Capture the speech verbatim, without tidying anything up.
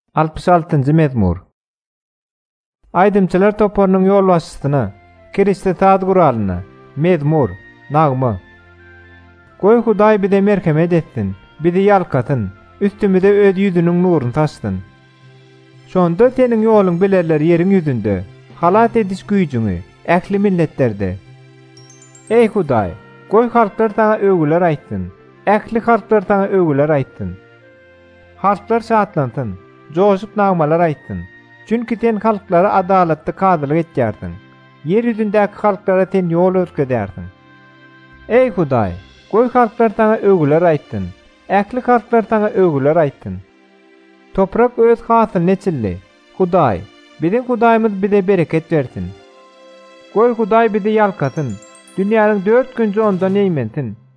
altmış altynjy mezmur. Aýdymçylar toparynyň ýol başçysyna, Kiriste taýt guralyna, mezmur, nagma. Goý Hudaý bize merhemet etsin, bizi ýalkatyn, üstümüze öz ýüzüniň nuruny taşdyn. Şonda seniň ýoluň bilerler ýeriň ýüzünde, halat ediş güýjüňi, ähli milletlerde. Ey Hudaý, goý halklar sana öwgüler aýtsyn, ähli halklar sana öwgüler aýtsyn. Halklar şatlansyn, joşup nagmalar aýtsyn. Çünki sen halklara adalatly kadylyk etjärsiň. Yer ýüzündäki halklara sen ýol öwrkedärsiň. Ey Hudaý, goý halklar sana öwgüler aýtsyn, ähli halklar sana öwgüler aýtsyn. Toprak öz hasylyny içildi. Hudaý, biziň Hudaýymyz bize bereket bersin. Goý Hudaý bizi ýalkatyn, dünýäniň dört günji ondan eýmensin.